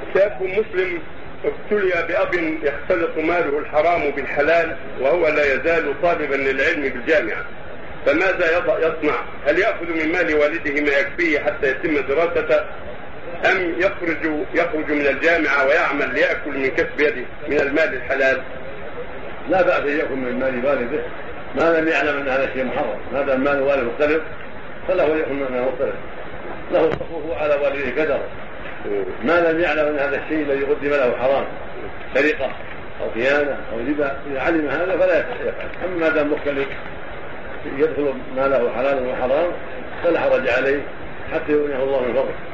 شاب مسلم ابتلي بأب يختلط ماله الحرام بالحلال وهو لا يزال طالبا للعلم بالجامعة، فماذا يصنع؟ هل يأخذ من مال والده ما يكفيه حتى يتم دراسته، أم يخرج من الجامعة ويعمل ليأكل من كسب يده من المال الحلال؟ لا بأس أن يأكل من مال والده ما لم يعلم أن هذا الشيء محرم. هذا المال والده مختلف فله يأكل منه مختلف، له حقوقه على والده قدر. ما لم يعلم أن هذا الشيء الذي قدم له حرام، سرقة أو خيانة أو ربا، إذا علم هذا فلا يفعل. أما ما دام مختلف يدخل ما له حلال وحرام فلا حرج عليه حتى يغنيه الله من فضله.